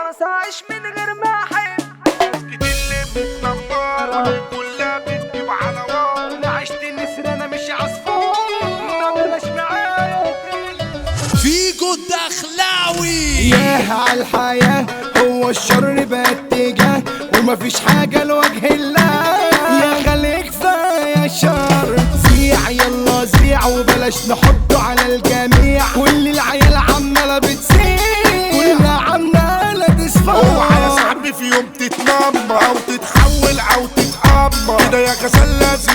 خلاص عايش من غير ما احب. الناس اللي بتنمرة كلها بتجيب على وار. انا عشت النسر انا مش عصفور، ما بلاش معايا فيجو الدخلاوي. ياه عالحياة هو الشر بقى اتجاه ومفيش حاجة لوجه الله. يا خليك كفاية شر زيع يلا زيع وبلاش نحطه على الجميع. كل العيال عمالة بتسيع كلها عمالة تصفر. اوعى يا صاحبي في يوم تتنمر او تتحول او تتأمر كده يا غزال لازم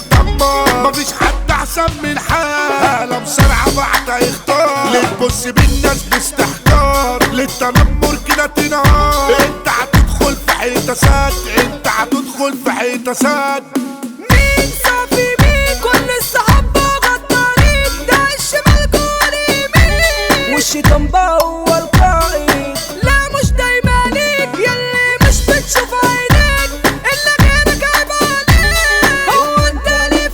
تتدمر. مفيش حد احسن من حال مسرعة بعد يختار. ليه تبص بالناس باستحقار للتنمر كده تنهار. انت هتدخل في حيطة سد، انت هتدخل في حيطة سد. مين صافي مين كل الصحاب غدارين، ده الشمال جول يمين والشيطان بقى هو القائد. لا مش دايما ليك ياللي مش بتشوف عينيك الا غيرك عيب عليك. هو انت اللي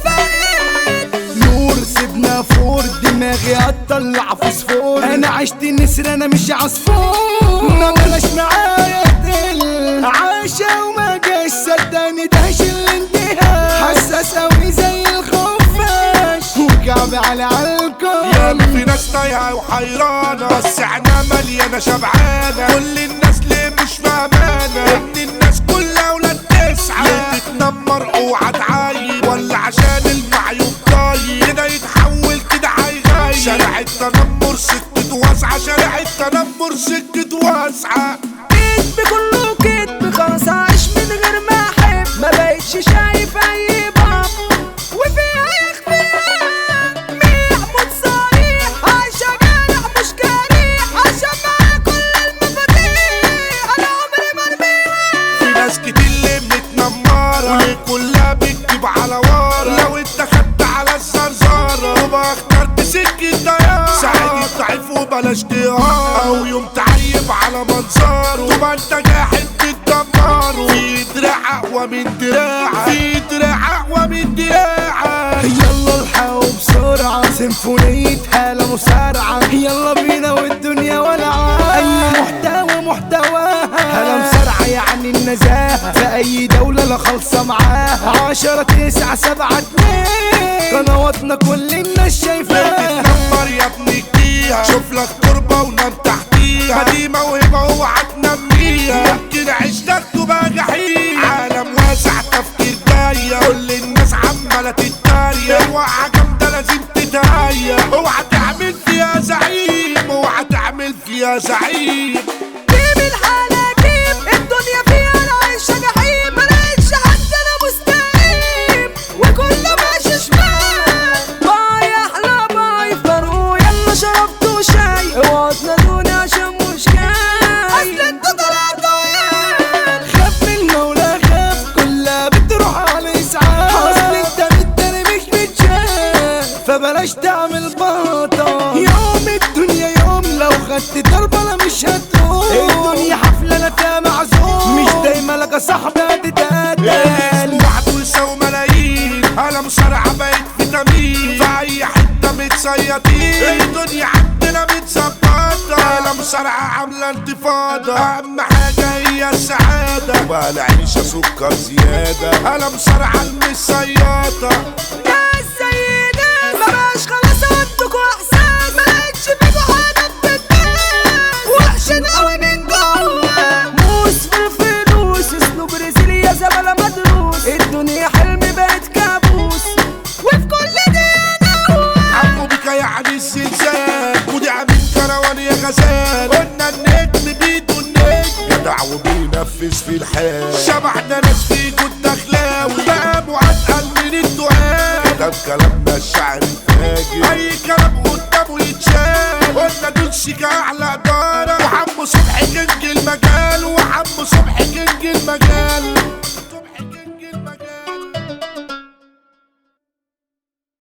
فايت نور سيبنا فور دماغي هتطلع فوسفور. انا عشت نسر انا مش عصفور، ما بلاش معايا تقل عاشا وما جاش صدقني دهش الانتهاء. حساس اوي زي الخفاش وكعبي على الكون. ياما في ناس تايهة وحيرانة بس عينها مليانة شبعانة. كل الناس ليه مش فاهمانة ان الناس كلها ولاد تسعة. ليه تتنمر اوعى تعايب ولا عشان المعيوب طايب كده يتحول كده هيغيب. شارع التنمر سكة واسعة، شارع التنمر سكة واسعة. كدب كله كدب خلاص عايش من غير ما احب. ما بقتش شايف اي باب وفيها اختيار. محمود صريح عايشة جارح مش جريح عشان معاه كل المفاتيح. انا عمري ما ارميها. في ناس كتير اللي متنمرة وليه كلها بتجيب على ورا. لو انت خدت على الزرزارة وبقى اخترت سكة ديار. ساعد الضعيف وبلاش تقهر او يوم تعيب على منظره. تبقى انت جاحد بتدمره. في دراع اقوى من دراعك، في دراع اقوى من دراعك. يلا الحقوا بسرعة سيمفونية هالة مسارعة. يلا بينا والدنيا ولعة. أي محتواها هالة مسارعة يعني النزاهة. في أي دولة لا خالصة معاها. 10 9 7 2 قنواتنا كل الناس شايفاها. تتنمر يا ابني اديها، شوف لك تربة ونام تحتيها. دي موهبة اوعى تنميها، ممكن عيشتك تبقى جحيم. عالم واسع تفكير ضيق، كل الناس عمالة تتريق. اوعى جامدة لازم تتهيأ، اوعى تعمل فيها زعيم، اوعى تعمل فيها زعيم. جيب الحلاجيب الدنيا فيها انا عايشة جحيم. ملقتش حد انا مستقيم وكله ماشي شمال. باي احلى باي فاروق يلا شربتوا شاي. اوعوا تنادوني عشان مش جاي اصل انتوا طلعتوا عيال. خاف من المولى خاف كلها بتروح على إسعاف. أصل أنت بالتاني مش متشاف فبلاش تعمل بطل. يوم الدنيا يوم لو خدت ضربة لا مش هتقوم. الدنيا حفلة أنا فيها معزوم، مش دايما لك صاحبي هتتقاتل. وعدوا يساووا ملايين، انا مصارعة بقت فيتامين. في اي حتة متسيطين، الدنيا عندنا متظبطة. انا مصارعة عاملة انتفاضة، اهم حاجة هي السعادة. وبقى العيشة سكر زيادة، انا مصارعة المسيطة. يا السيدة ما بقاش خلاص عندكوا احساس. ملقتش فيكوا حاجة بتتقاس. وحشين قوي من جوه موس في الفلوس. اسلوب برازيلي يا زبالة مدروس. الدنيا حلم بقت كابوس وفي كل دقيقة عمو بك يعني الزلزال، ودي عامل كروان يا غزال. قلنا النجم بيدو النجم جدع وبينفذ في الحال. شبعنا ناس فيكوا الدخلاوي بقى معتقل من الدعاء. ده بكلامنا الشعر الفاجر، اي كلام قدامه يتشال. قلنا دول شيكا اعلى اداره، وعمو صبحي كينج المجال، وعمو صبحي كينج المجال.